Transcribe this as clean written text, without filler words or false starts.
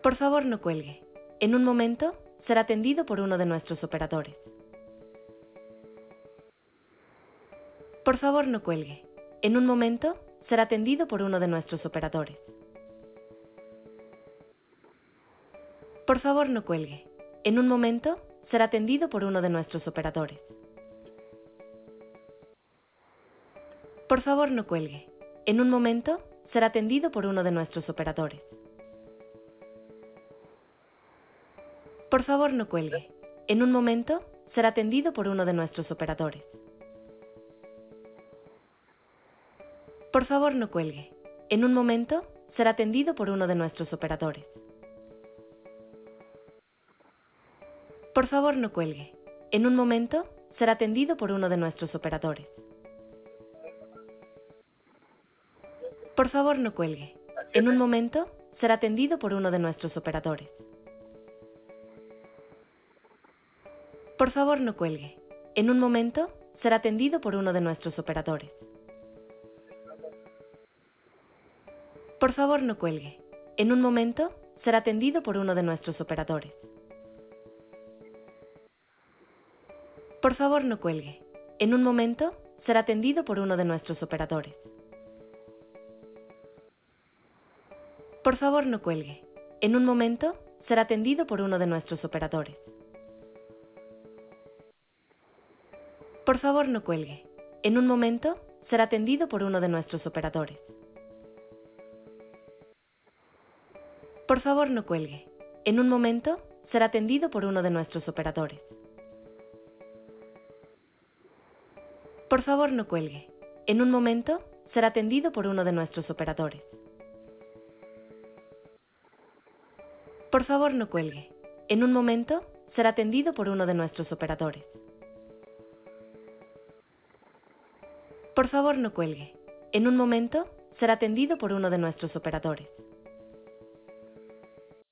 Por favor, no cuelgue. En un momento, será atendido por uno de nuestros operadores. Por favor, no cuelgue. En un momento, será atendido por uno de nuestros operadores. Por favor, no cuelgue. En un momento, será atendido por uno de nuestros operadores. Por favor, no cuelgue. En un momento, será atendido por uno de nuestros operadores. Por favor, no cuelgue. En un momento, será atendido por uno de nuestros operadores. Por favor, no cuelgue. En un momento, será atendido por uno de nuestros operadores. Por favor, no cuelgue. En un momento, será atendido por uno de nuestros operadores. Por favor, no cuelgue. En un momento, será atendido por uno de nuestros operadores. Por favor, no cuelgue. En un momento, será atendido por uno de nuestros operadores. Por favor, no cuelgue. En un momento, será atendido por uno de nuestros operadores. Por favor, no cuelgue. En un momento, será atendido por uno de nuestros operadores. Por favor, no cuelgue. En un momento, será atendido por uno de nuestros operadores. Por favor, no cuelgue. En un momento, será atendido por uno de nuestros operadores. Por favor, no cuelgue. En un momento, será atendido por uno de nuestros operadores. Por favor, no cuelgue. En un momento, será atendido por uno de nuestros operadores. Por favor, no cuelgue. En un momento, será atendido por uno de nuestros operadores. Por favor, no cuelgue. En un momento, será atendido por uno de nuestros operadores.